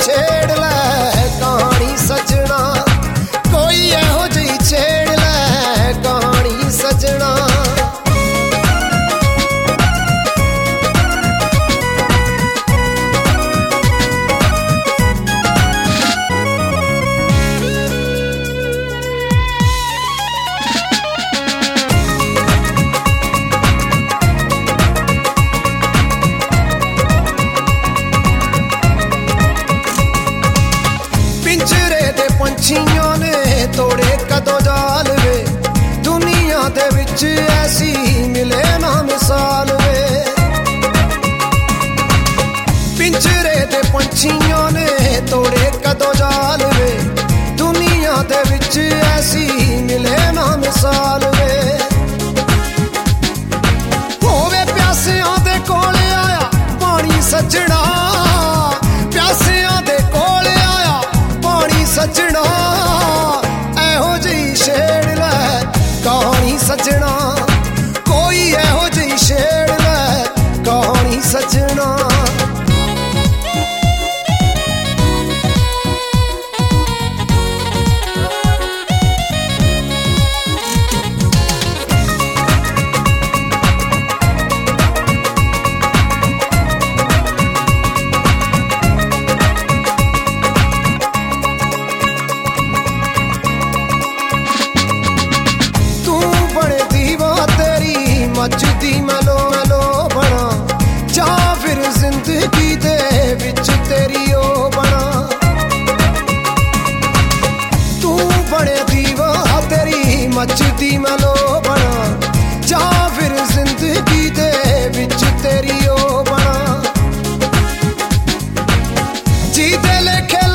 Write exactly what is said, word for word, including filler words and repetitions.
छेड़ लै कहानी सजना, कोई एहो जी छेड़ लै कहानी सजना। पिंजरे दे पंछियां ने तोड़े कदों जाल वे, दुनिया दे विच ऐसी मिले ना मिसाल वे। पिंजरे दे पंछियां ने तोड़े कदों जाल वे, दुनिया दे विच ऐसी मिले ना मिसाल वे। होवे प्यासियां दे कोल आया पानी सजना, प्यासियां दे कोल आया पानी सजना, एहो जी छेड़ लै कहानी सजना, कोई एहो जी छेड़ लै कहानी सजना। मचदी मैलो मैलो बना, जां फिर जिंदगी दे विच तेरी ओ बना। तू बने दीवा तेरी मचदी मैलो बना, जां फिर जिंदगी दे विच तेरी ओ बना। जी दे लेखे